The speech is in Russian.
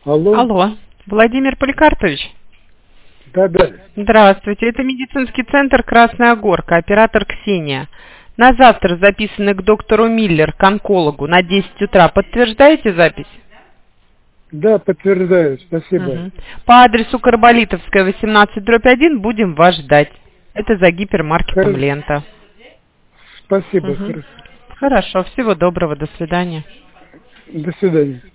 Алло. Алло. Владимир Поликарпович? Да. Здравствуйте. Это медицинский центр «Красная Горка», оператор Ксения. На завтра записаны к доктору Миллер, к онкологу, на 10 утра. Подтверждаете запись? Да, подтверждаю. Спасибо. Угу. По адресу Карболитовская, 18/1 будем вас ждать. Это за гипермаркетом «Лента». Спасибо. Угу. Хорошо. Всего доброго. До свидания. До свидания.